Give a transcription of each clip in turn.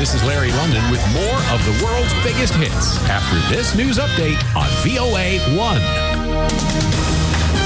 This is Larry London with more of the world's biggest hits after this news update on VOA 1.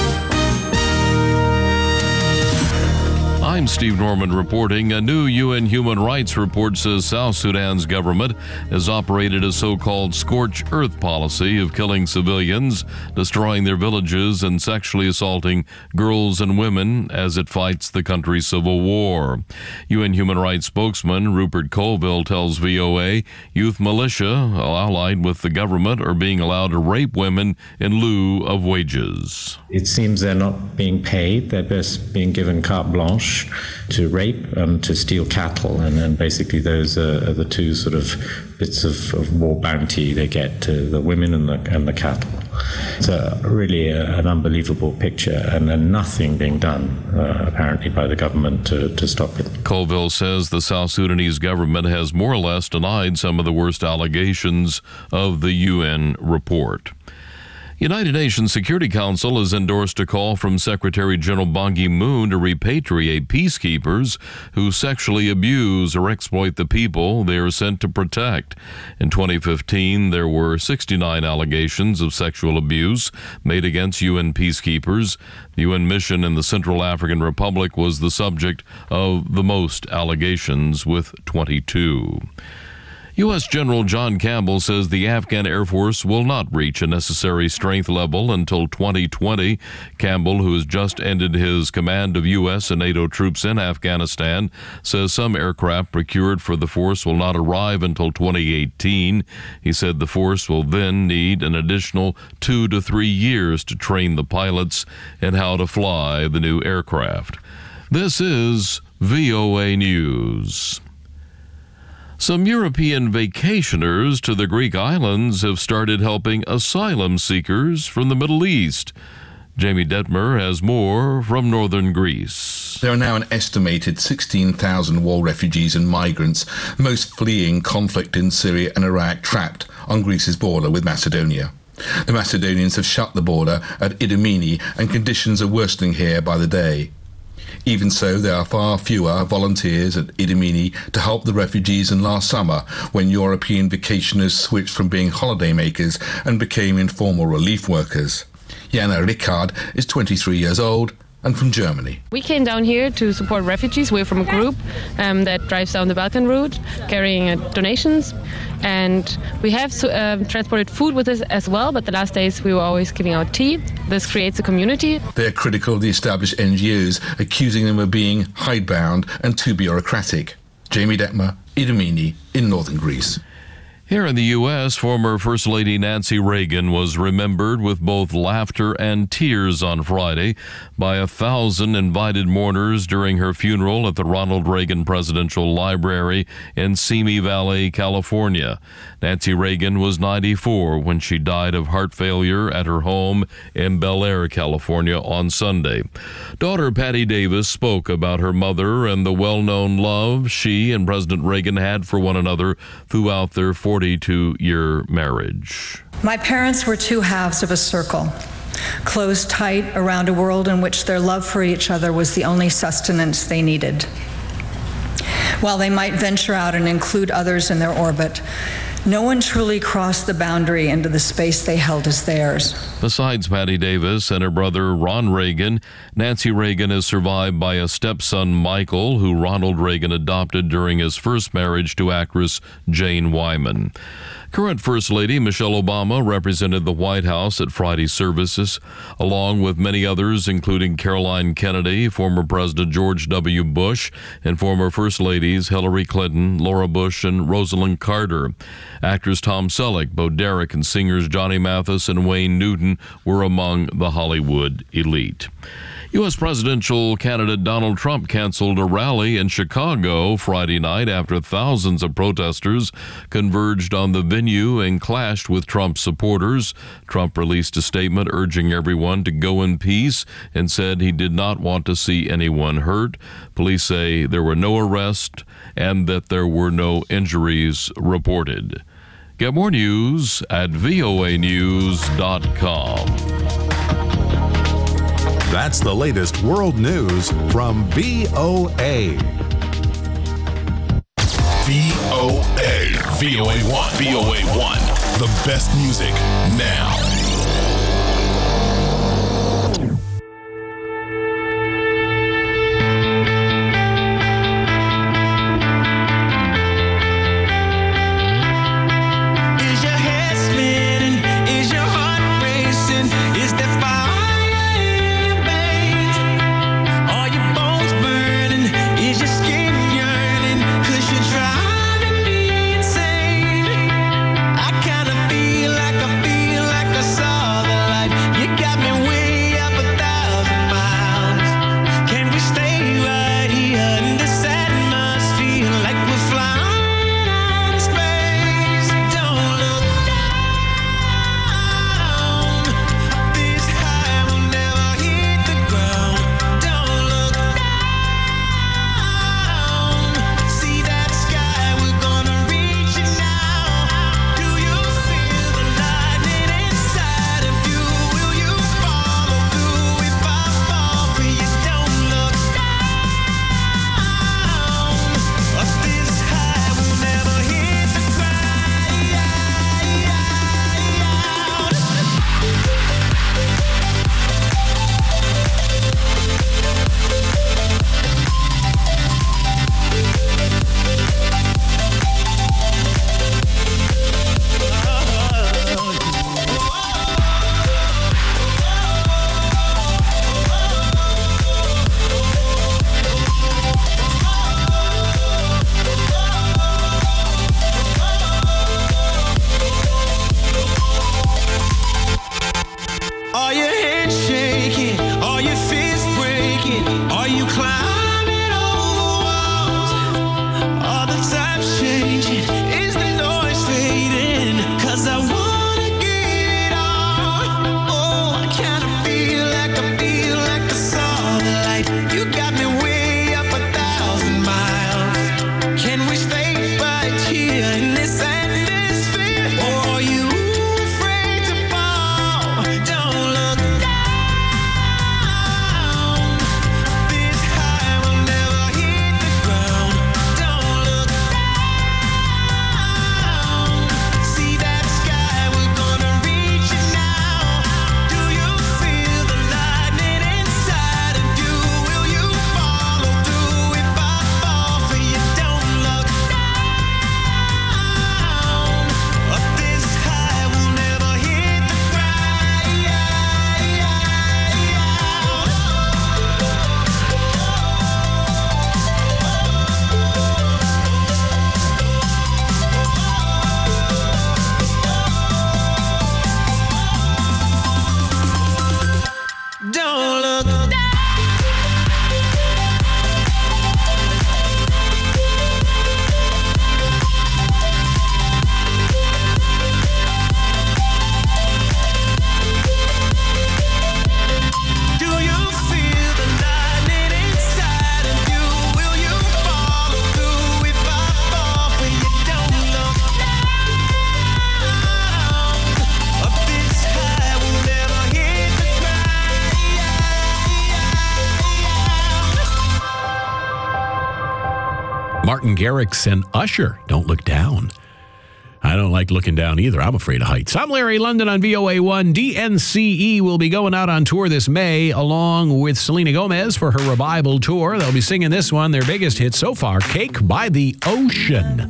I'm Steve Norman reporting. A new UN human rights report says South Sudan's government has operated a so-called scorched earth policy of killing civilians, destroying their villages, and sexually assaulting girls and women as it fights the country's civil war. UN human rights spokesman Rupert Colville tells VOA youth militia, allied with the government, are being allowed to rape women in lieu of wages. It seems they're not being paid. They're just being given carte blanche to rape and to steal cattle, and then basically those are the two sort of bits of war bounty they get to the women and the cattle. It's really an unbelievable picture, and nothing being done apparently by the government to stop it. Colville says the South Sudanese government has more or less denied some of the worst allegations of the UN report. United Nations Security Council has endorsed a call from Secretary General Ban Ki-moon to repatriate peacekeepers who sexually abuse or exploit the people they are sent to protect. In 2015, there were 69 allegations of sexual abuse made against UN peacekeepers. The UN mission in the Central African Republic was the subject of the most allegations, with 22. U.S. General John Campbell says the Afghan Air Force will not reach a necessary strength level until 2020. Campbell, who has just ended his command of U.S. and NATO troops in Afghanistan, says some aircraft procured for the force will not arrive until 2018. He said the force will then need an additional 2 to 3 years to train the pilots in how to fly the new aircraft. This is VOA News. Some European vacationers to the Greek islands have started helping asylum seekers from the Middle East. Jamie Detmer has more from northern Greece. There are now an estimated 16,000 war refugees and migrants, most fleeing conflict in Syria and Iraq, trapped on Greece's border with Macedonia. The Macedonians have shut the border at Idomeni, and conditions are worsening here by the day. Even so, there are far fewer volunteers at Idomeni to help the refugees than last summer, when European vacationers switched from being holidaymakers and became informal relief workers. Jana Rickard is 23 years old and from Germany. We came down here to support refugees. We're from a group that drives down the Balkan route, carrying donations. And we have transported food with us as well, but the last days we were always giving out tea. This creates a community. They are critical of the established NGOs, accusing them of being hidebound and too bureaucratic. Jamie Detmer, Idomeni in northern Greece. Here in the U.S., former First Lady Nancy Reagan was remembered with both laughter and tears on Friday by 1,000 invited mourners during her funeral at the Ronald Reagan Presidential Library in Simi Valley, California. Nancy Reagan was 94 when she died of heart failure at her home in Bel Air, California on Sunday. Daughter Patty Davis spoke about her mother and the well-known love she and President Reagan had for one another throughout their 42-year marriage. My parents were two halves of a circle, closed tight around a world in which their love for each other was the only sustenance they needed. While they might venture out and include others in their orbit, no one truly crossed the boundary into the space they held as theirs. Besides Patty Davis and her brother Ron Reagan, Nancy Reagan is survived by a stepson, Michael, who Ronald Reagan adopted during his first marriage to actress Jane Wyman. Current First Lady Michelle Obama represented the White House at Friday's services, along with many others, including Caroline Kennedy, former President George W. Bush, and former First Ladies Hillary Clinton, Laura Bush, and Rosalind Carter. Actors Tom Selleck, Bo Derek, and singers Johnny Mathis and Wayne Newton were among the Hollywood elite. U.S. presidential candidate Donald Trump canceled a rally in Chicago Friday night after thousands of protesters converged on the venue and clashed with Trump supporters. Trump released a statement urging everyone to go in peace and said he did not want to see anyone hurt. Police say there were no arrests and that there were no injuries reported. Get more news at voanews.com. That's the latest world news from VOA. VOA VOA1. VOA1. The best music now. Martin Garrix and Usher, Don't Look Down. I don't like looking down either. I'm afraid of heights. I'm Larry London on VOA1. DNCE will be going out on tour this May along with Selena Gomez for her revival tour. They'll be singing this one, their biggest hit so far, Cake by the Ocean.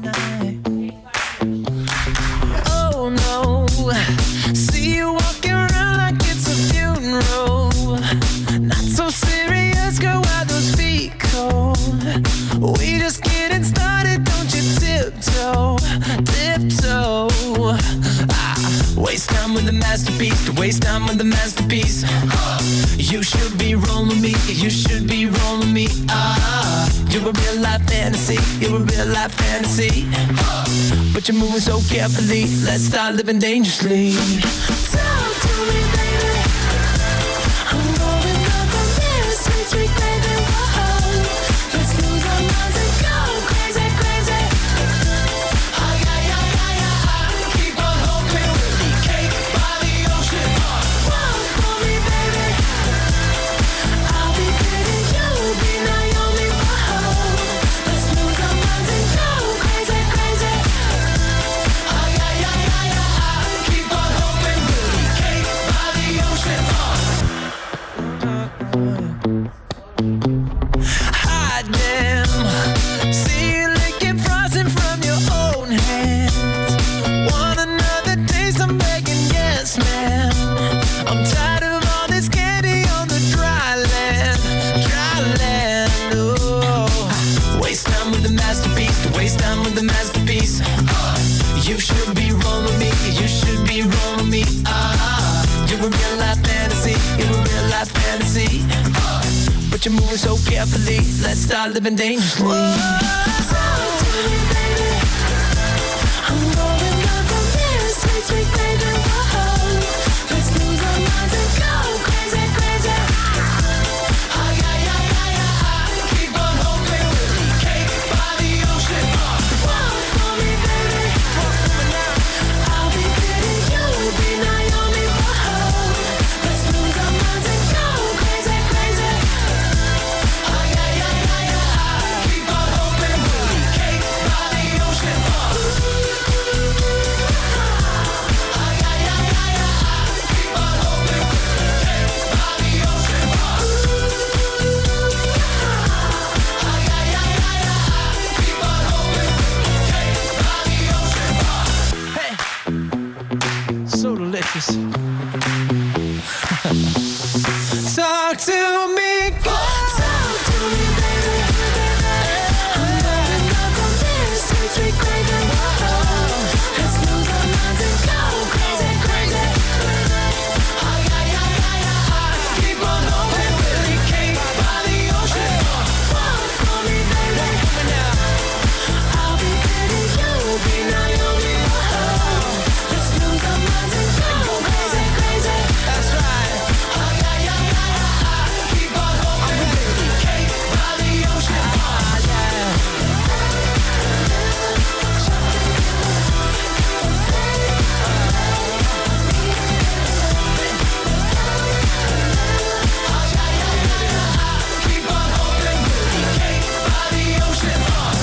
Oh no, see you walking around like it's a funeral. Not so serious, girl, why those feet cold? We just getting started, don't you tiptoe, tiptoe. Waste time with the masterpiece, to waste time with the masterpiece. You should be rolling me, you should be rolling me. You're a real life fantasy, you're a real life fantasy. But you're moving so carefully, let's start living dangerously. Talk to me, baby. I'm going up on this sweet, sweet baby. Whoa, let's lose our minds and go crazy, crazy. Ay, ay, ay, ay, ay. Keep on hoping we'll be cake by the ocean. Walk for me, baby. I'll be pretty, you'll be Naomi. Whoa, let's lose our minds and go crazy, crazy. to waste time with the masterpiece. You should be rolling with me, you should be rolling with me. You're a real life fantasy, you're a real life fantasy. But you're moving so carefully, let's start living dangerously. Talk to me, baby. I'm rolling up on this sweet, sweet baby. Whoa. Let's lose our minds and go crazy, crazy. Oh, yeah, yeah, yeah, yeah. Keep on hoping we'll be cake by the ocean. Walk for me, baby. Walk for me now. I'll be pretty, you'll be Naomi. Whoa. Let's lose our minds and go crazy, crazy. Oh, yeah, yeah, yeah, yeah. Keep on hoping we'll be cake by the ocean. So delicious. Talk to me, girl. Talk to me, baby. I'm rolling up on this sweet, sweet gravy. Whoa. Let's lose our minds and go crazy, crazy. Oh, yeah, yeah, yeah, yeah. Keep on hoping we'll be cake by the ocean. Walk for me, baby. I'll be pretty, you'll be Naomi. Whoa. Let's lose our minds and go crazy, crazy. That's right. Oh, yeah, yeah, yeah, yeah. Keep on hoping we'll be cake by the ocean. Oh, yeah. Keep on hoping we'll be cake by the ocean.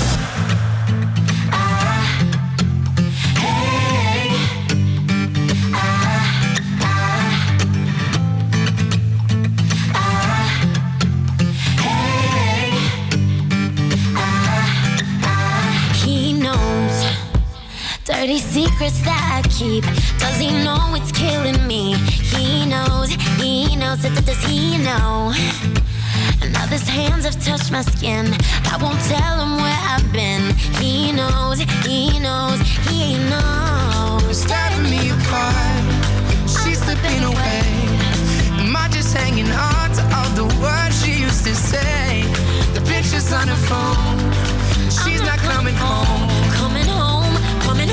He knows dirty secrets that I keep. Does he know it's killing me? He knows, does he know? Now his hands have touched my skin. I won't tell him where I've been. He knows, he knows. It's tearing me apart. She's slipping away. Am I just hanging on to all the words she used to say? The pictures on her phone. She's not coming home. Coming home, coming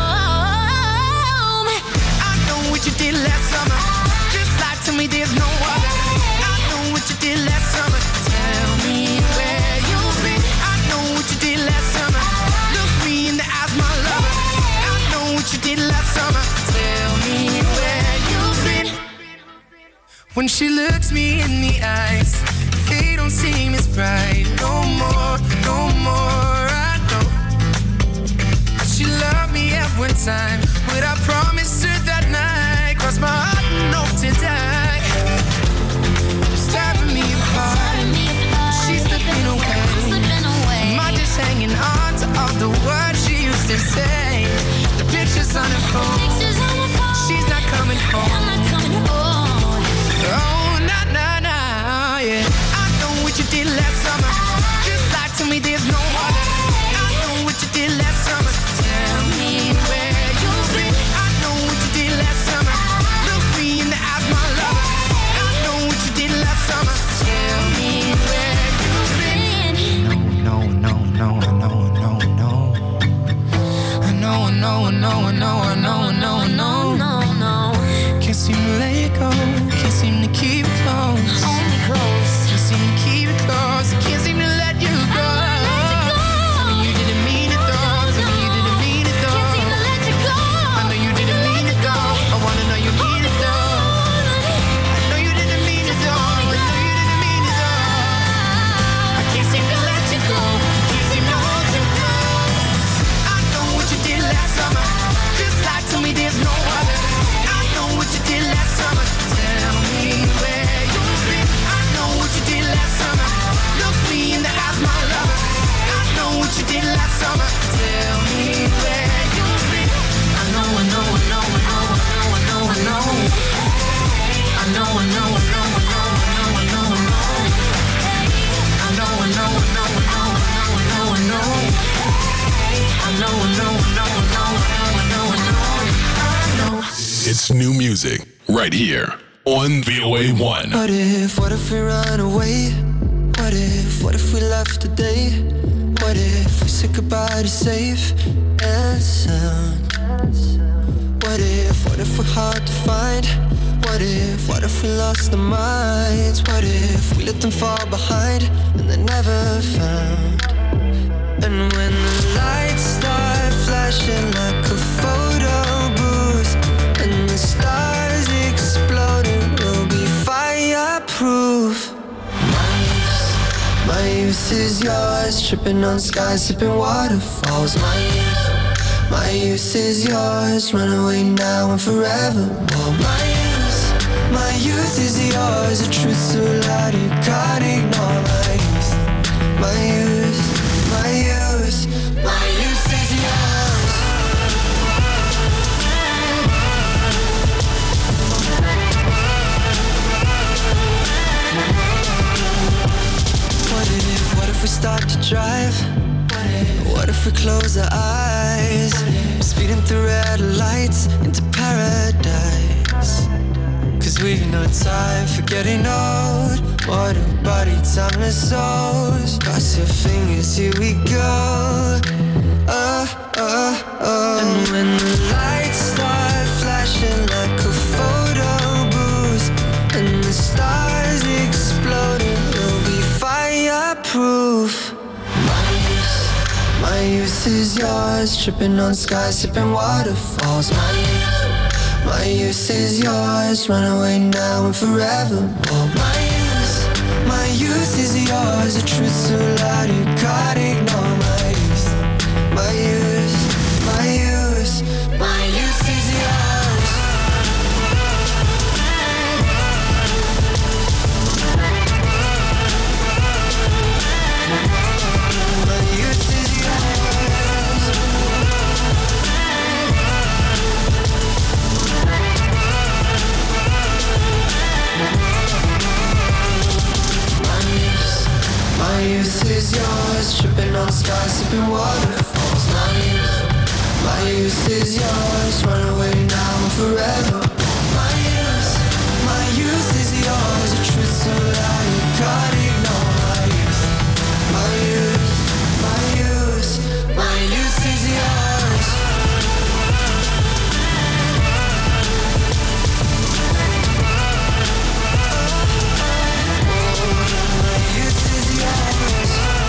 home. I know what you did last summer. Just lie to me, there's no other. I know what you did last summer. Tell me where you've been. I know what you did last summer. Look me in the eyes, my lover. I know what you did last summer. Tell me where you've been. When she looks me in the eyes, they don't seem as bright. No more, no more. I know she loved me every time. But I promised her that night, cross my heart and hope to die. It's tearing me apart. She's slipping away. Am I just hanging on to all the words she used to say? The pictures on her phone. She's not coming home. Oh, nah, nah, nah, yeah. I know what you did last summer. Just lie to me, there's no other. I know what you did last summer. Tell me where you've been. I know what you did last summer. Look me in the eyes, my lover. I know what you did last summer. Tell me where you've been. No, no, no, no, no, no. I know, I know, I know, I know, I know, I know, I know. No. Can't seem to let it go. Can't seem to keep it close. Hold me close. Can't seem to keep it close. Can't seem to let you go. Tell me you didn't mean it though. Tell me you didn't mean it though. Can't seem to let you go. I know you didn't mean it though. I wanna know you mean it though. I know you didn't mean it though. I know you didn't mean it though. I can't seem to let you go. Can't seem to hold you close. I know what you did last summer. Just lie to me, there's no other. I know what you did last summer. Tell me where you've been. I know what you did last summer. Look me in the eyes, my lover. I know what you did last summer. Tell me where you've been. I know, I know, I know, I know, I know, I know, I know. I know, I know, I know, I know, I know, I know, I know. I know, I know, I know, I know, I know, I know, I know. It's new music right here on VOA1. What if we run away? What if we left today? What if we said goodbye to safe and sound? What if we're hard to find? What if we lost our minds? What if we let them fall behind and they're never found? And when the lights start flashing like a photo booth and the stars exploding, we'll be fireproof. My youth is yours, tripping on skies, sipping waterfalls. My youth is yours, run away now and forevermore. My youth is yours, the truth so loud you can't ignore. My youth is yours. What if we start to drive? What if we close our eyes? Speeding through red lights into paradise. Cause we've no time for getting old. What a body, timeless souls. Cross your fingers, here we go. And when the lights start flashing like a photo booth and the stars exploding, we'll be fireproof. My youth is yours, tripping on skies, sipping waterfalls. My youth is yours, run away now and forevermore. My youth is yours, the truth so loud you can't ignore. My youth is yours. My youth is yours. My youth is yours, tripping on skies, sipping waterfalls. My youth is yours, run away now and forever. My youth is yours, the truth so loud you can't ignore. My youth is yours. My youth is yours.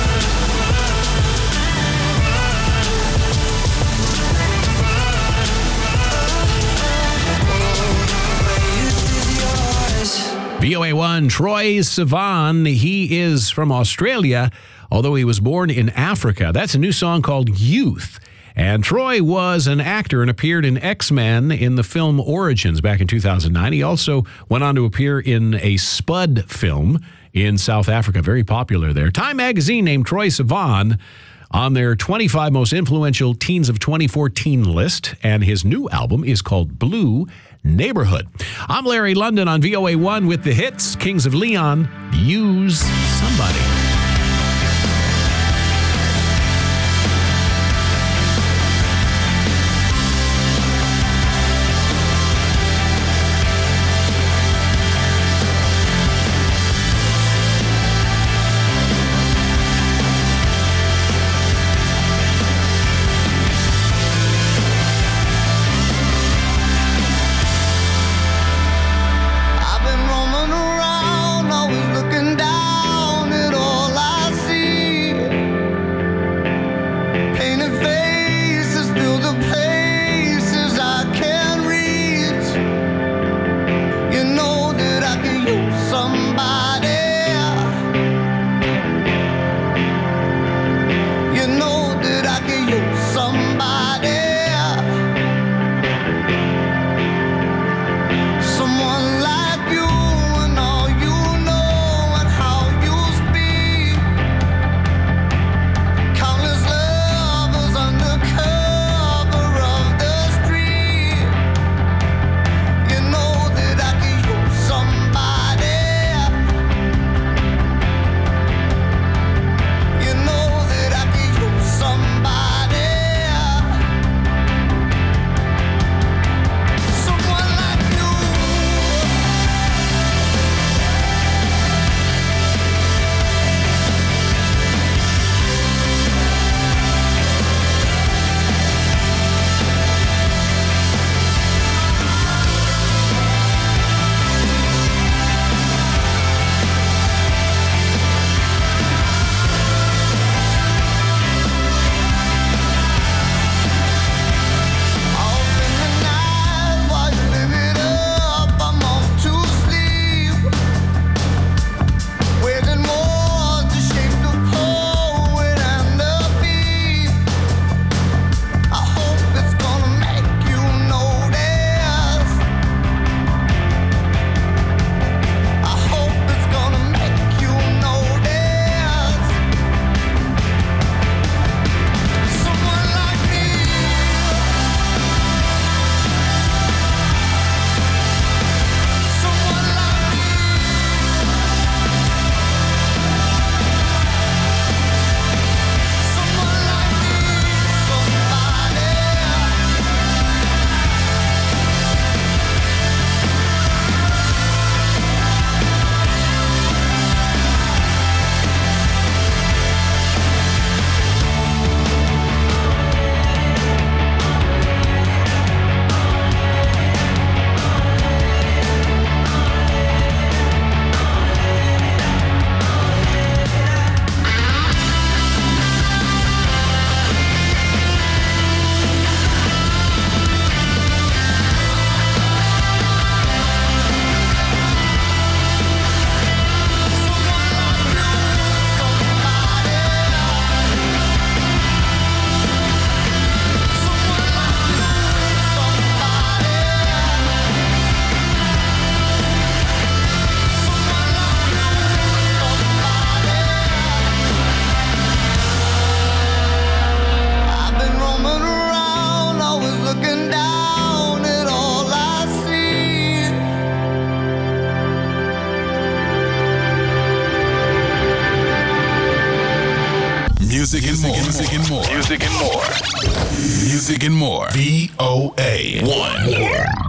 VOA1, Troye Sivan. He is from Australia, although he was born in Africa. That's a new song called Youth. And Troy was an actor and appeared in X-Men in the film Origins back in 2009. He also went on to appear in a Spud film in South Africa, very popular there. Time magazine named Troye Sivan on their 25 most influential teens of 2014 list, and his new album is called Blue Neighborhood. I'm Larry London on VOA1 with the hits. Kings of Leon, Use Somebody. I've been roaming around, always looking down at all more. Music and more. Music and more. Music and more. VOA 1.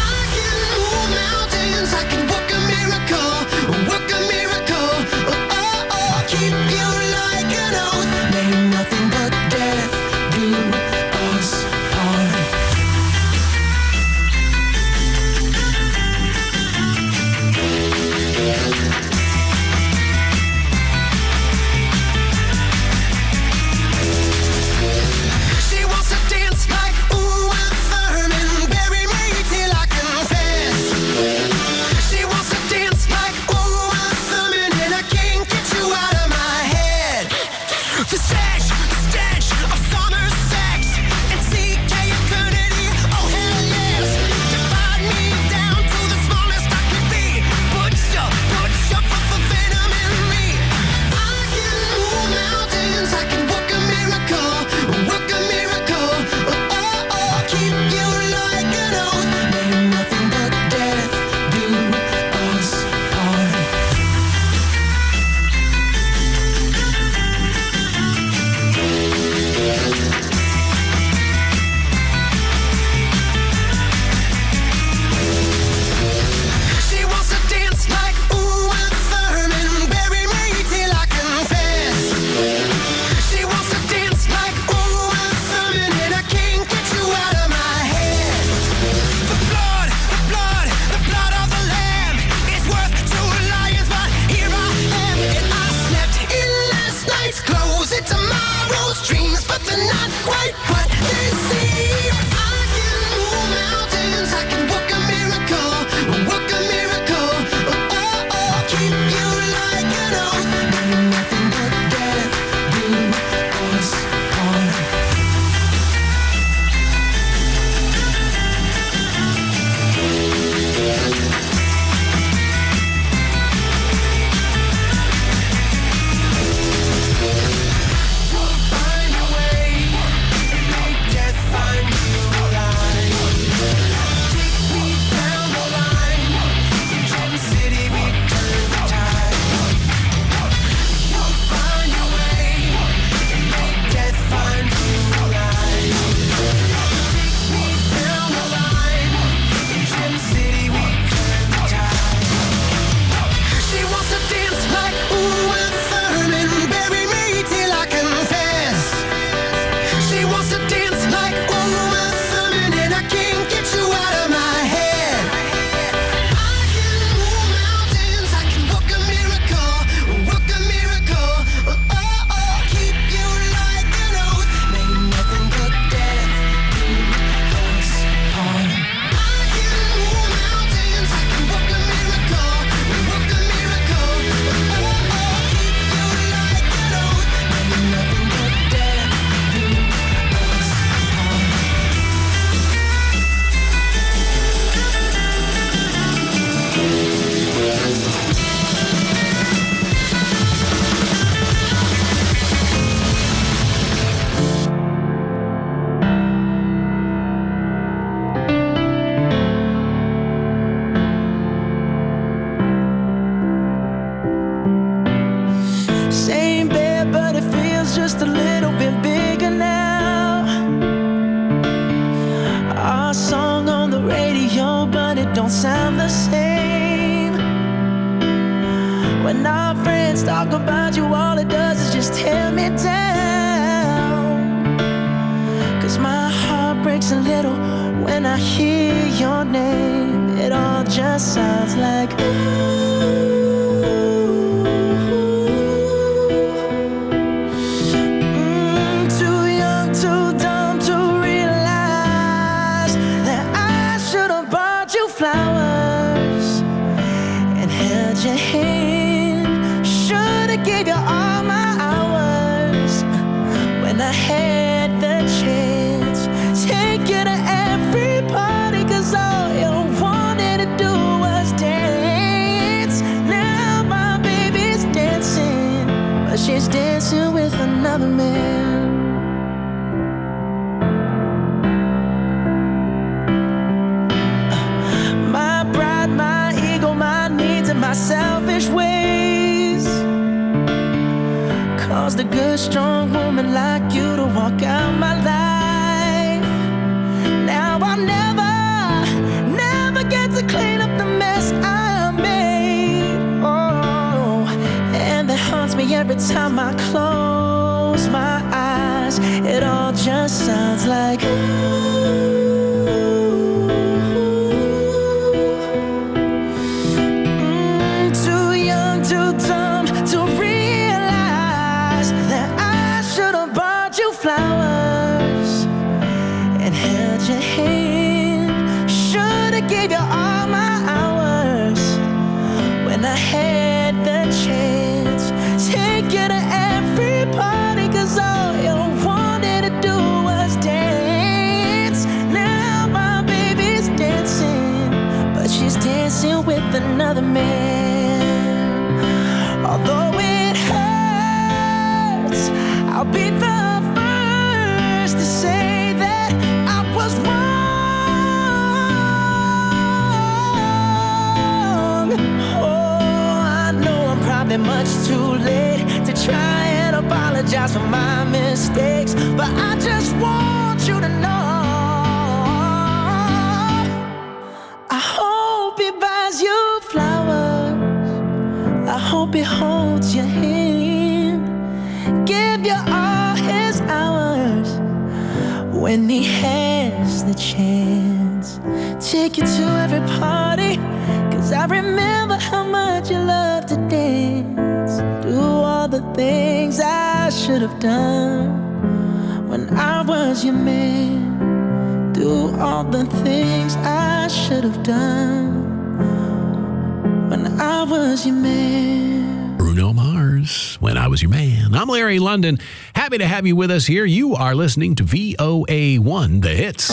When our friends talk about you, all it does is just tear me down. 'Cause my heart breaks a little when I hear your name. It all just sounds like ooh. Too young, too dumb to realize that I should have bought you flowers and held your hand. Should have gave you all my hours when I had the chance. Take you to every party, 'cause all you wanted to do was dance. Now my baby's dancing, but she's dancing with another man. My pride, my ego, my needs, and my selfish ways caused a good, strong woman like you to walk out my life. Now I'll never get to clean up the mess I made. Oh, and that haunts me every time I close my eyes. It all just sounds like ooh. Too young, too dumb to realize that I should have bought you flowers and held your hand. Should have gave you all my hours when I had the chance. Take you to every party, 'cause all you wanted to do was dance. Now my baby's dancing, but she's dancing with another man. Although it hurts, I'll be the first to say that I was wrong. Oh, I know I'm probably much too late to try and apologize for my mistakes, but I just want you to know I hope he buys you flowers. I hope he holds your hand, give you all his hours when he has the chance. Take you to every party, 'cause I remember how much you love to dance. Do all the things I should have done when I was your man. Do all the things I should have done when I was your man. Bruno Mars, When I Was Your Man. I'm Larry London. Happy to have you with us here. You are listening to VOA1, The Hits.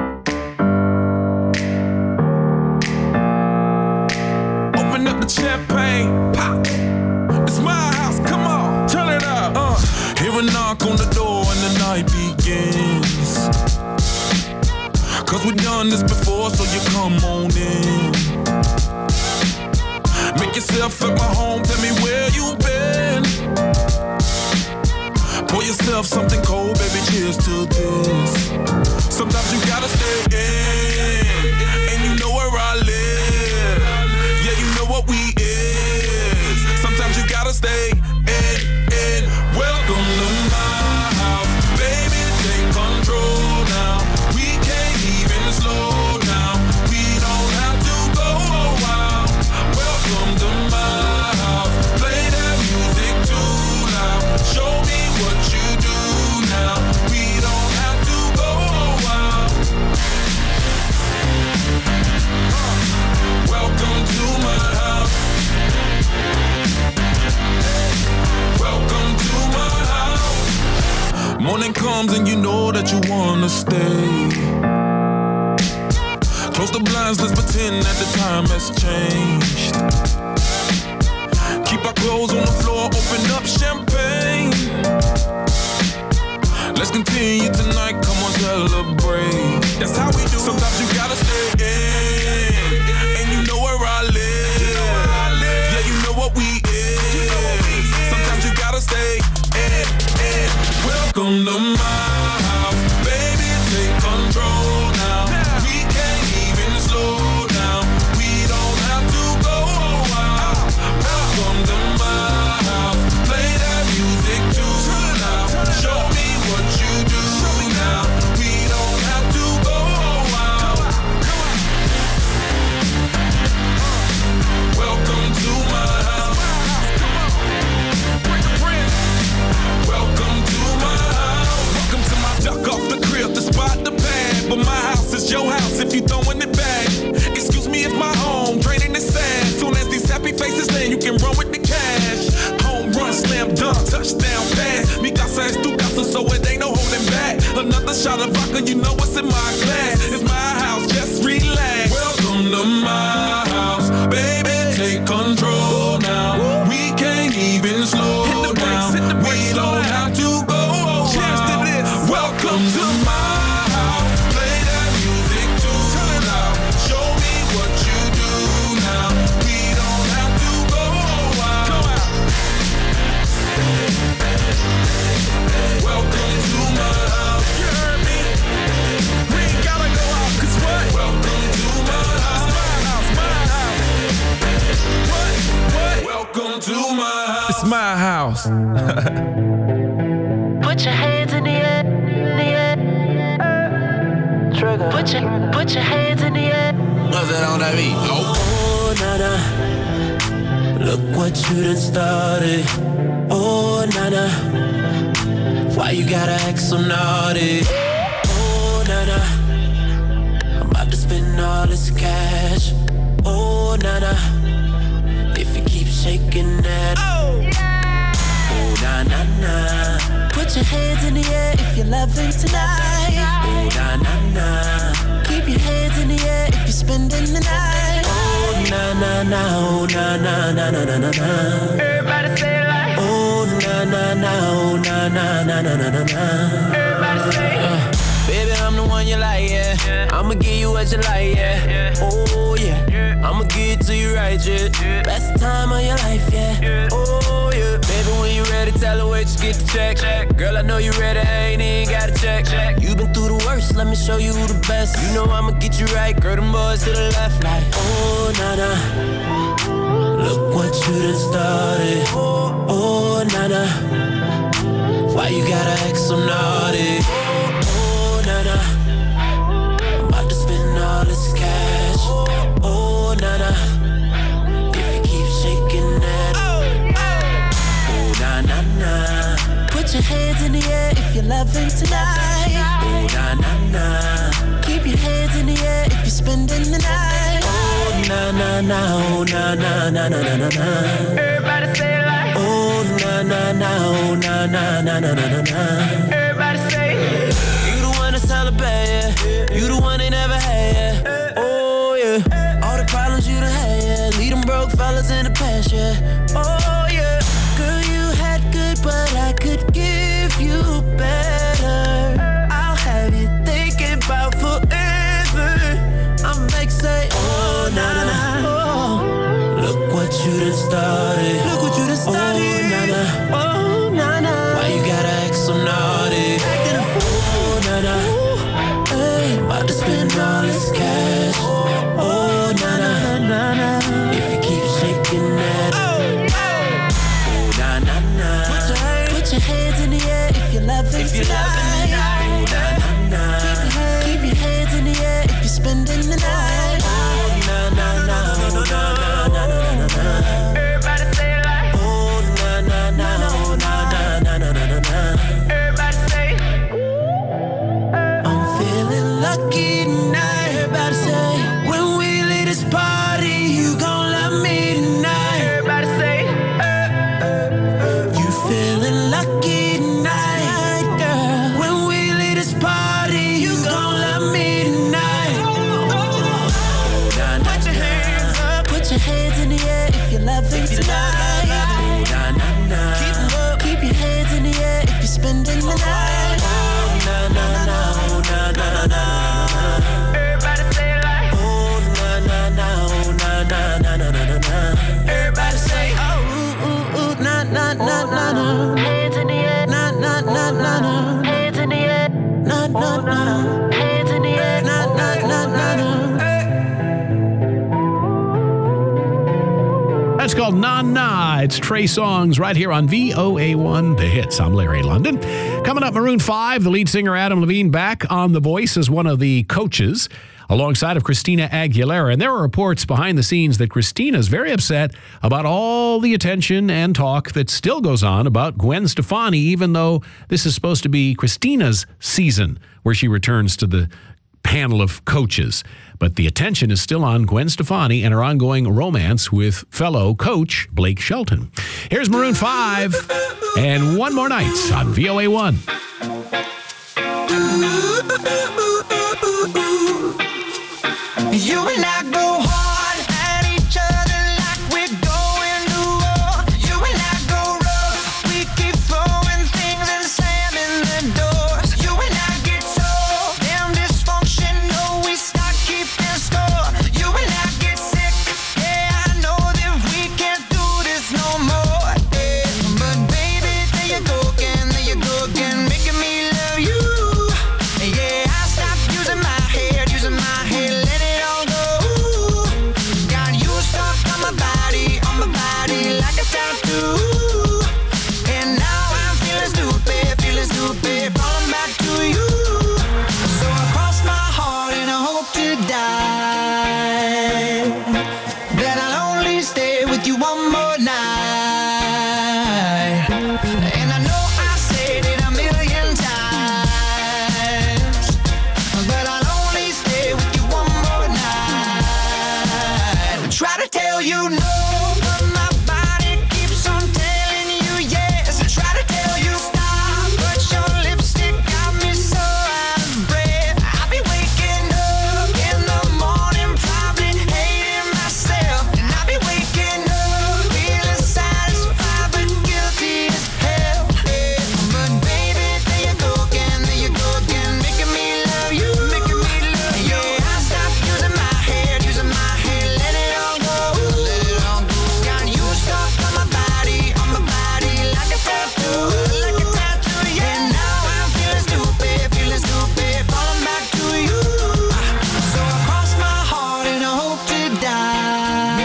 Open up the champagne, pop. It's my house, come on, turn it up. Hear a knock on the door and the night begins. 'Cause we've done this before, so you come on in. Make yourself at my home, tell me where you been. Pour yourself something cold, baby, cheers to this. Sometimes you gotta stay in, and you know where I live. Yeah, you know what we is. Sometimes you gotta stay in. Welcome to my house, baby, take control now. We can't even slow down. We don't have to go wild. Welcome to my house. Play that music too loud. Show me what you do now. We don't have to go wild. Welcome to my house. Welcome to my house. Morning comes and you know that you wanna stay. Close the blinds, let's pretend that the time has changed. Keep our clothes on the floor, open up champagne. Let's continue tonight, come on, celebrate. That's how we do. Sometimes you gotta stay in, and you know where I live. Yeah, you know what we is. Sometimes you gotta stay in. Welcome to my house, baby, take control now. We can't even slow down. We don't have to go wild. Welcome to my house. Play that music too loud. Show me what you do now. We don't have to go wild. Welcome to my house. Welcome to my house. Welcome to my duck off the crib, the spot, the pad. But my house is your house if you throwing it back. Excuse me if my home draining is sad. Soon as these happy faces land, you can run with the cash. Home run, slam dunk, touchdown pass. Mi casa es tu casa, so it ain't no holding back. Another shot of vodka, you know what's in my glass. It's my house, just relax. Welcome to my house, baby, take control now. We can't even slow down. We don't have to go wild. Welcome to my house. Play that music too loud. Show me what you do now. We don't have to go wild. Welcome to my house. You heard me? We ain't gotta go out, 'cause what? Welcome to my house. What? Welcome to my house. It's my house. Put your hands in the air, Trigger. Put your hands in the air. What's that on that beat? Oh, nana. Look what you done started. Oh, nana. Why you gotta act so naughty? Oh, nana. I'm about to spend all this cash. Oh, nana. If you keep shaking that. Oh, na na na. Put your hands in the air if you're loving tonight. Oh, na na na. Keep your hands in the air if you're spending the night. Oh, na na na. Oh, na na na na na na na. Everybody say it like. Oh, na na na. Oh, na na na na na na na. Everybody say it. Baby, I'm the one you like, yeah. I'ma give you what you like, yeah. Oh, yeah. I'ma give it to you right, yeah. Best time of your life, yeah. Oh, yeah. Baby, when you ready, tell her wait, just get the check. Girl, I know you ready, I ain't even gotta check. You been through the worst, let me show you the best. You know I'ma get you right, girl, them boys to the left, like. Oh, nana. Look what you done started. Oh, nana. Why you gotta act so naughty? Nana, I'm about to spend all this cash. Oh, nana, if you keep shaking that. Oh, na na na. Put your hands in the air if you're loving tonight. Oh, na na na. Keep your hands in the air if you're spending the night. Oh, na na na. Oh, na na na na na na na. Everybody say it like. Oh, na na na. Oh, na na na na na na na. Everybody say it. Celebrate, yeah. You the one they never had, yeah. Oh, yeah. All the problems you done had, yeah. Leave them broke fellas in the past, yeah. Oh, yeah. Girl, you had good, but I could give you better. I'll have you thinking about forever. I'm like, say, oh, nana. Oh, look what you done started. Look what you done started. Oh, nana. Oh, nana. Why you gotta act so naughty? Acting a fool. Oh, nana. About to spend all this cash. Oh, nana, nana. If you keep shaking that. Oh, na na na. Put your hands in the air if you're loving tonight. Oh, na na na. Keep your hands in the air if you're spending the night. Oh, na na na. Oh, na na na na na. Everybody say it like. Oh, na na na. Oh, na na na na na na. Everybody say. I'm feeling lucky tonight. Everybody say, when we leave this party, you gon' love me tonight. Everybody say, you feeling lucky tonight, girl. When we leave this party, you gon' love me tonight. Put your hands up. Put your hands in the air if you're loving tonight. Keep your hands in the air if you're spending the night. Na na na. Na na na. Everybody say it like. Oh, na na na. Oh, na na na na na na. Everybody say, oh, ooh, ooh, ooh, na na na na na. Hands in the air. Na na na na na. Hands in the air. Na na na. Hands in the air. Na na na na na. That's called Na Na. It's Trey Songz right here on VOA1 The Hits. I'm Larry London. Coming up, Maroon 5, the lead singer Adam Levine back on The Voice as one of the coaches alongside of Christina Aguilera. And there are reports behind the scenes that Christina's very upset about all the attention and talk that still goes on about Gwen Stefani, even though this is supposed to be Christina's season where she returns to the panel of coaches. But the attention is still on Gwen Stefani and her ongoing romance with fellow coach Blake Shelton. Here's Maroon 5 and One More Night on VOA1. You and I go hard at each other like we're going to war. You and I go rough. We keep throwing things and slamming the doors. You and I get so damn dysfunctional. We start keeping score. You and I get sick. Yeah, I know that we can't do this no more. Yeah, but baby, there you go again. you no, but my body keeps on telling you yes. I try to tell you stop, but your lipstick got me so out of breath. I'll be waking up in the morning, probably hating myself, and I'll be waking up feeling satisfied but guilty as hell. But baby, there you go again, making me love you, making me love you. Yeah, I stopped using my head, let it all go, let it all go. Got you stuck on my body, like a tattoo, yeah. And now I'm feeling stupid, falling back to you. So I cross my heart and I hope to die,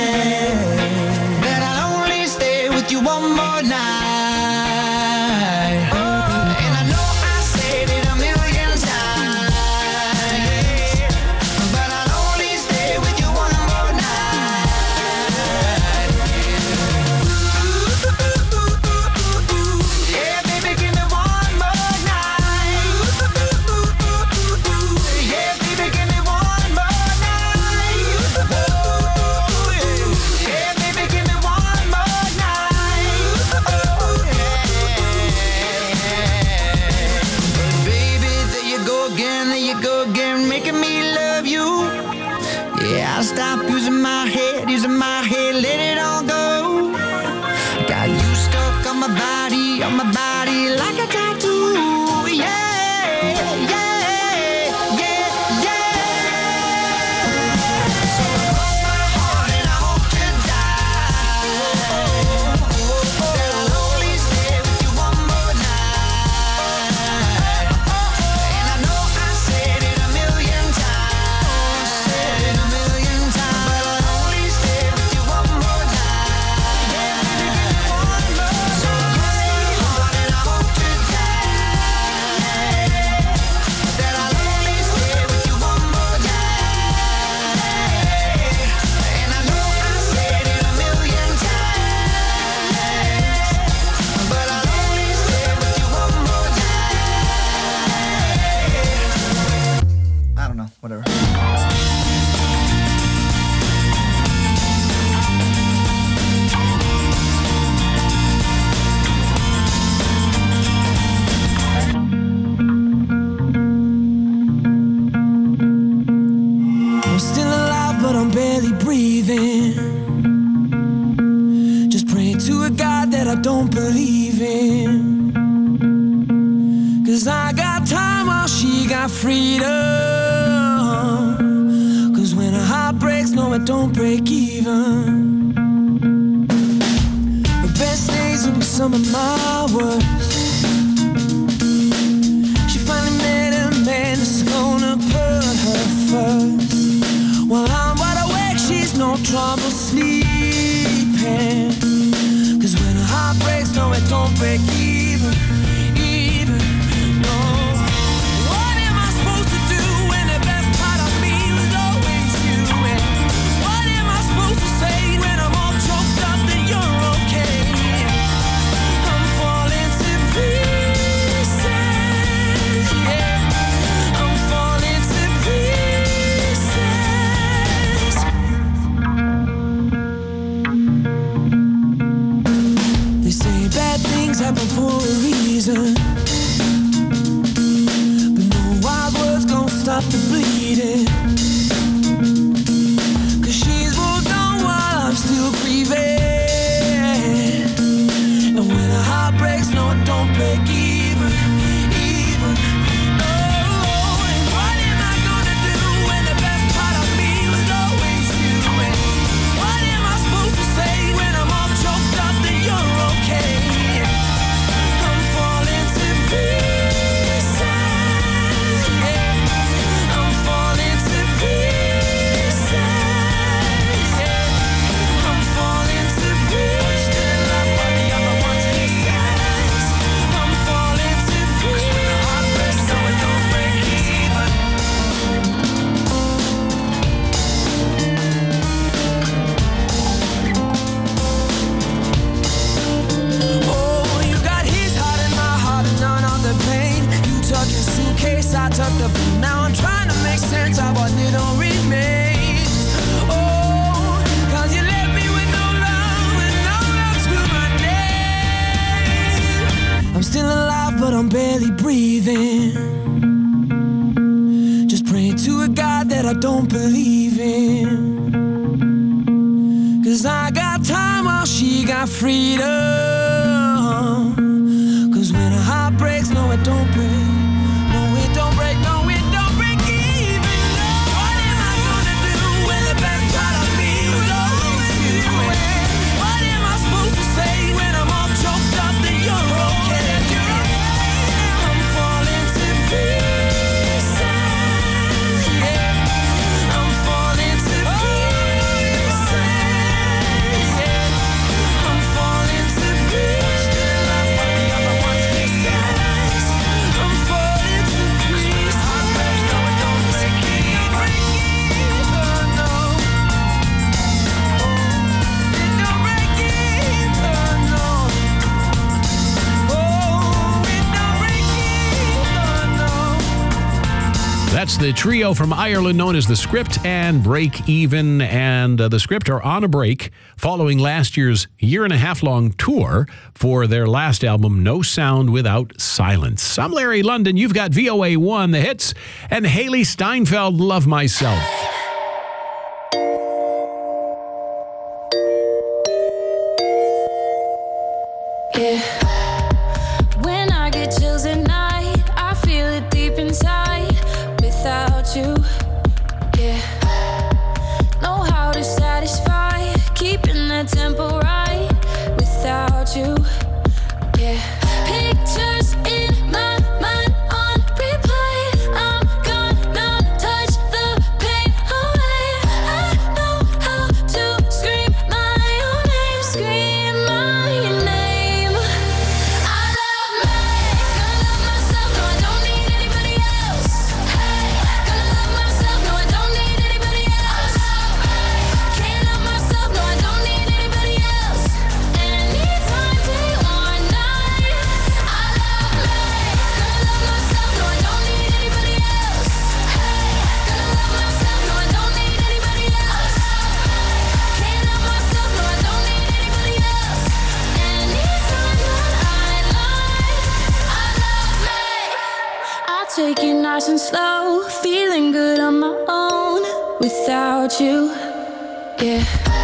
that I'll only stay with you one more night. And I know I said it a million times, but I'll only stay with you one more night. Yeah, baby, give me one more night. Yeah, baby, give me one more night. Yeah, baby, give me one more night. Baby, there you go again, making me love you. Yeah, I'll stop using my head, let it all go. Got you stuck on my body, like a tattoo. Yeah, yeah, yeah, yeah. So I cross my heart and I hope to die, that I'll only stay with you one more night. And I know I said it a million times, but I'll only stay with you one more night. Yeah, baby, give me one more. So I cross my heart and I hope to die, that I'll only stay with you one more night. And I know I said it a million times, but I'll only stay with you one more night. I don't know, whatever. I'm still alive, but I'm barely breathing. Just praying to a God that I don't believe in. 'Cause I got time while she got freedom. 'Cause when a heart breaks, no, it don't break even. The best days will be some of my worst. She finally met a man that's gonna put her first. While I'm wide awake, she's no trouble sleeping. 'Cause when a heart breaks, no, it don't break even, no. What am I supposed to do when the best part of me was always you? And what am I supposed to say when I'm all choked up that you're okay? I'm falling to pieces, yeah. I'm falling to pieces. They say bad things happen for a reason, but no wild words gon' stop the bleeding. 'Cause she's moved on while I'm still grieving. And when a heart breaks, no, it don't break even, no. And what am I gonna do when the best part of me was always you? And what am I supposed to say when I'm all choked up that you're okay? I'm falling to pieces, yeah. I'm falling to pieces, yeah. I'm falling to pieces. Still love what the other ones he says. I'm falling to pieces. When the heart breaks, no, it don't break even. Oh, you got his heart and my heart and none of the pain. You took your suitcase, I took the blue. Now I'm trying to make sense of what little remains. Oh, 'cause you barely breathing. Just praying to a God that I don't believe in. 'Cause I got time while she got freedom. 'Cause when a heart breaks, no it don't break. No it don't break, no it don't break even. What am I gonna do when the best part of me will always be away? What am I supposed to say when I'm all choked up that you're okay? I'm falling to pieces. Yeah. I'm falling to pieces. Yeah. I'm falling to pieces. I'm falling to pieces. I'm falling to pieces. No, it don't break even. No. It don't break even. No. Oh, it don't break even. No. That's the trio from Ireland known as The Script and Break Even. And The Script are on a break following last year's year-and-a-half-long tour for their last album, No Sound Without Silence. I'm Larry London. You've got VOA1, The Hits, and Haley Steinfeld, Love Myself. Yeah. When I get chills at night, I feel it deep inside. Without you, yeah. Know how to satisfy, keeping the tempo right. Without you, yeah. Pictures in my mind on replay. I'm gonna touch the pain away. I know how to scream my own name, scream my name. I love me, gonna love myself, no I don't need anybody else. Hey, gonna love myself, no I don't need anybody else. Can't love myself, no I don't need anybody else. Anytime, day or night. I love me, gonna love myself, no I don't need anybody else. Hey, gonna love myself, no I don't need anybody else. Can't love myself, no I don't need anybody else. Anytime that I lie, I love me. I take it nice and slow, feeling good on my own without you. Yeah.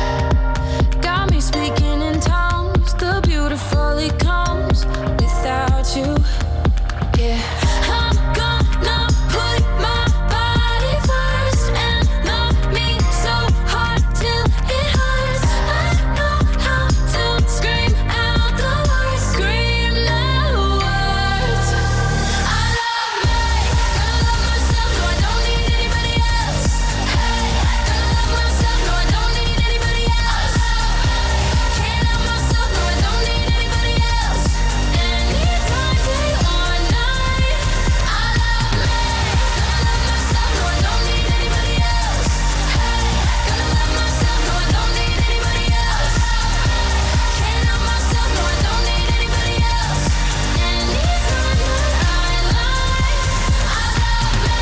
Got me speaking in tongues, the beautiful it comes without you. Yeah. I'm gonna put my body first and love me so hard till it hurts. I know how to scream out the words, scream the words. I love me, gonna love myself, no I don't need anybody else. Hey, gonna love myself, no I don't need anybody else. Can't love myself, no I don't need anybody else. Anytime, day or night. I love me, gonna love myself, no I don't need anybody else. Hey, gonna love myself, no I don't need anybody else. Can't love myself, no I don't need anybody else. Anytime that I lie, I love me.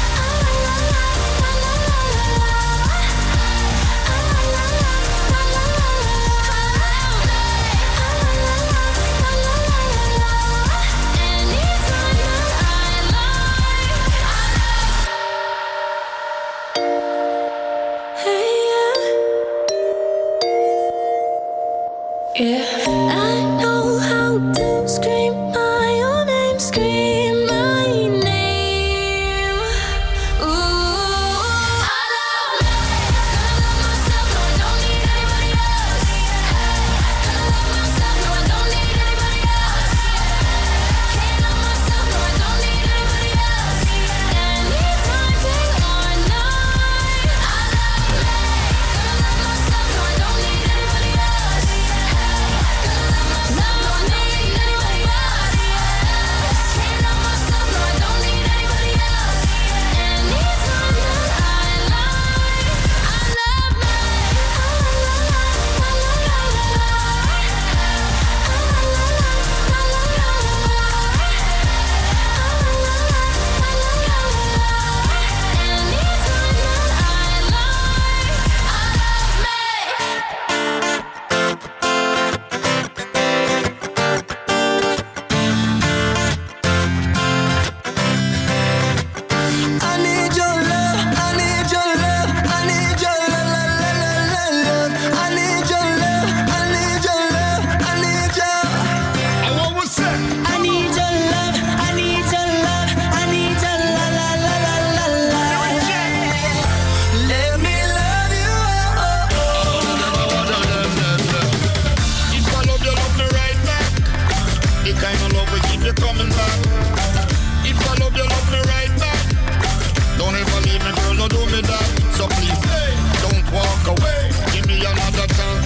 Yeah, I know how to scream my own name, scream my name. Ooh, I love me, gonna love myself, no I don't need anybody else. Gonna love myself, no I don't need anybody else. Can't love myself, no I don't need anybody else. Anytime, day or night. I love me, gonna love myself, no I don't need anybody else.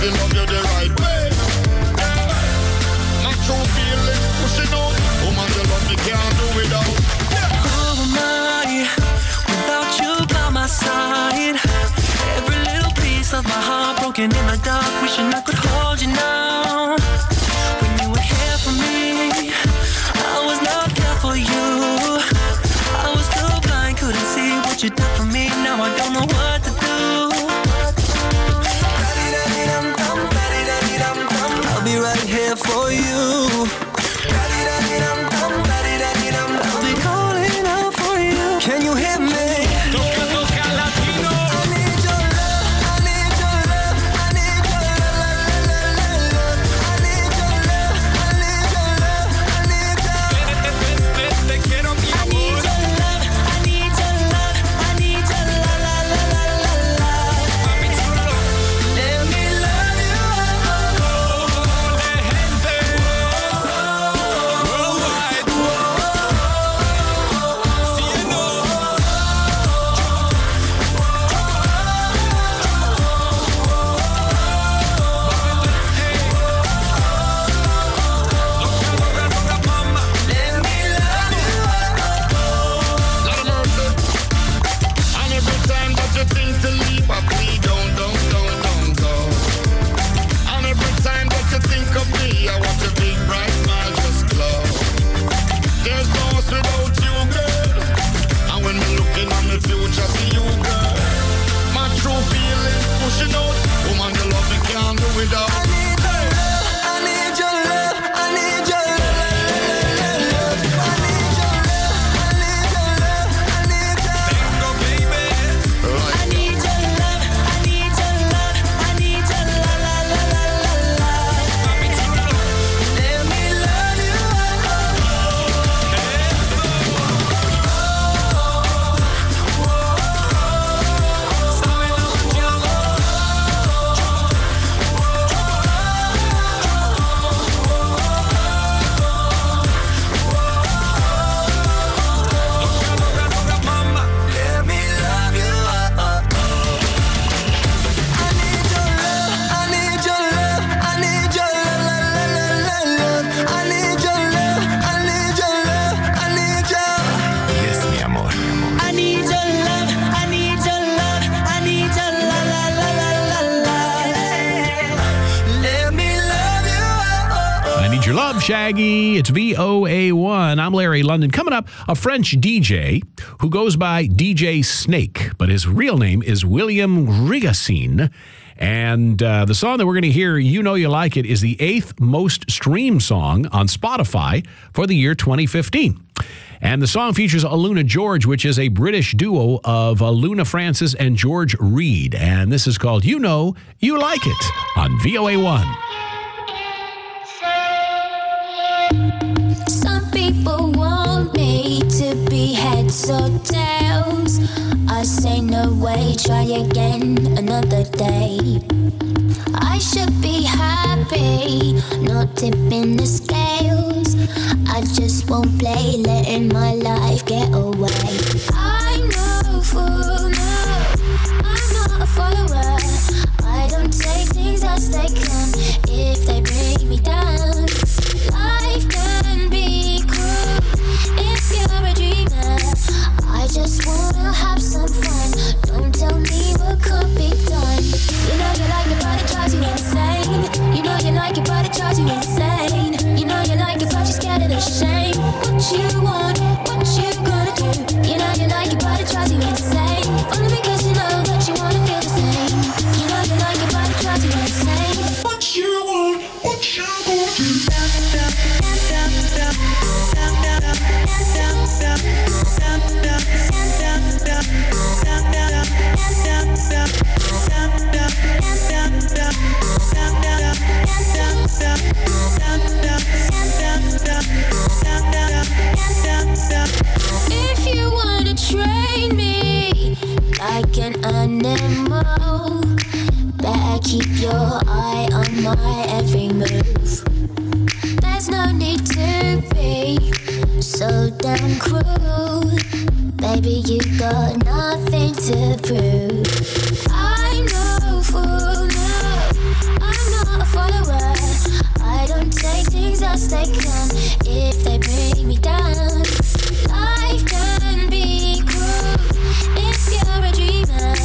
fi love you the right way. My true feelings pushing out. Woman, you love me, can't do without. Who am I without you by my side? Every little piece of my heart broken in the dark, wishing I could hold you now. When you were here for me, I was not there for you. I was too blind, couldn't see what you done for me. Now I don't know what to do. I'll be right here for you. I'll be calling out for you. Can you hear me? Shaggy. It's VOA1. I'm Larry London. Coming up, a French DJ who goes by DJ Snake, but his real name is William Rigassine. And the song that we're going to hear, You Know You Like It, is the 8th most streamed song on Spotify for the year 2015. And the song features Aluna George, which is a British duo of Aluna Francis and George Reed. And this is called You Know You Like It on VOA1. Some people want me to be heads or tails. I say no way, try again another day. I should be happy, not tipping the scales. I just won't play, letting my life get away. I'm no fool, no, I'm not a follower. I don't take things as they come if they bring me down. Life can be cruel if you're a dreamer. I just wanna have some fun. Don't tell me what could be done. You know you like it, but it drives you insane. You know you like it, but it drives you insane. You know you like it, but you're scared of the shame. What you want, what you gonna do? You know you like it, but it drives you insane. Only because you know that you wanna feel the same. You know you like it, but it drives you insane. What you want, what you gonna do? If you wanna train me like an animal, better keep your eye on my every move. There's no need to be so damn cruel. Baby, you got nothing to prove. I'm no fool, no, I'm I'm not a follower. I don't take things as they come if they bring me down. Life can be cruel if you're a dreamer.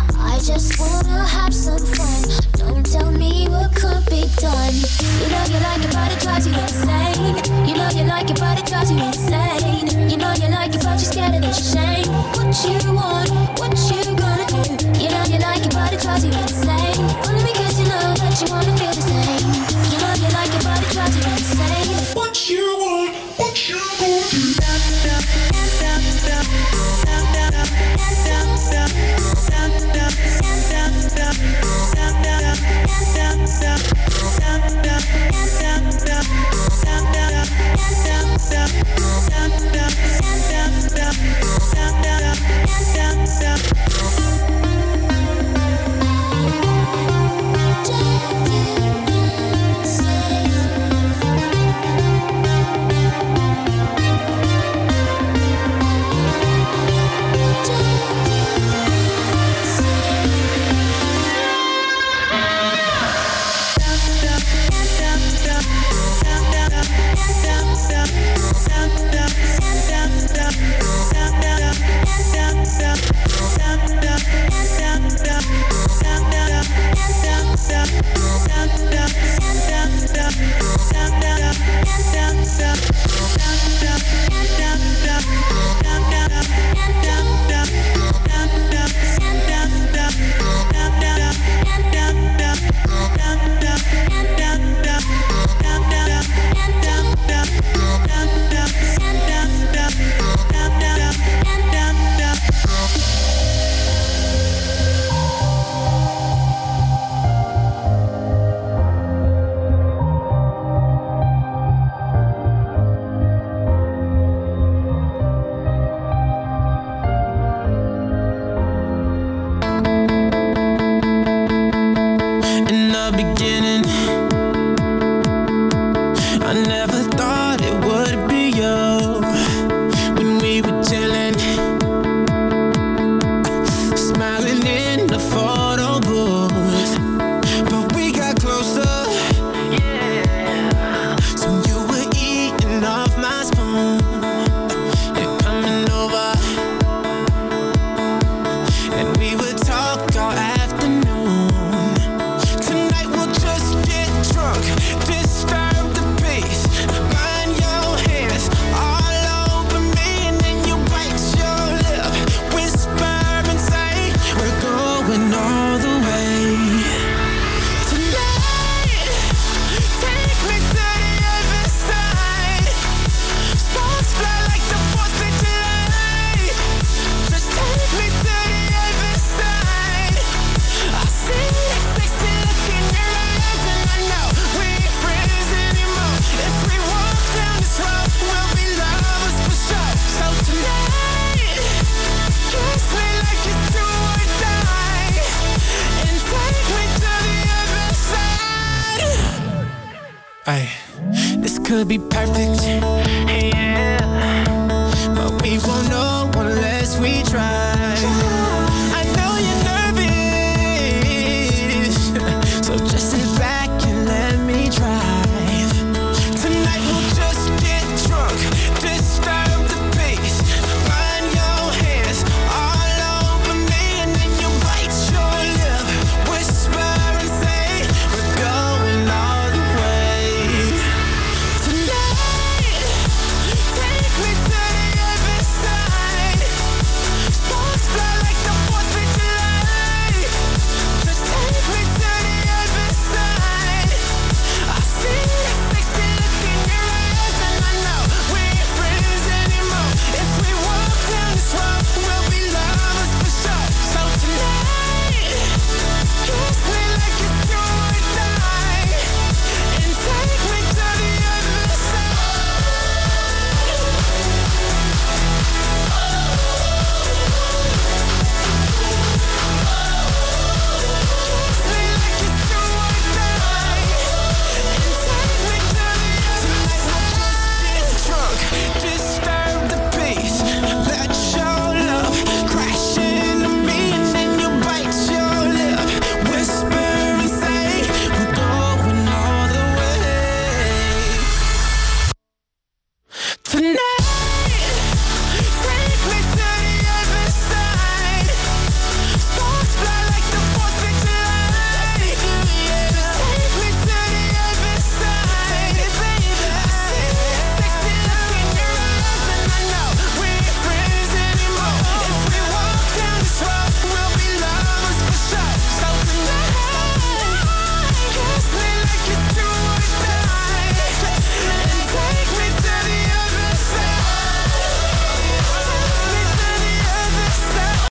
I just wanna have some fun. Don't tell me what could be done. You know you like it, but it drives you insane. You know you like it, but it drives you insane. You know you like it, but you're scared of the shame. What you want, what you gonna do? You know you like it, but it drives you insane. Only because you know that you wanna feel the same. You know you like it, but it drives you insane. What you want, what you gonna do? This could be perfect. Hey, yeah.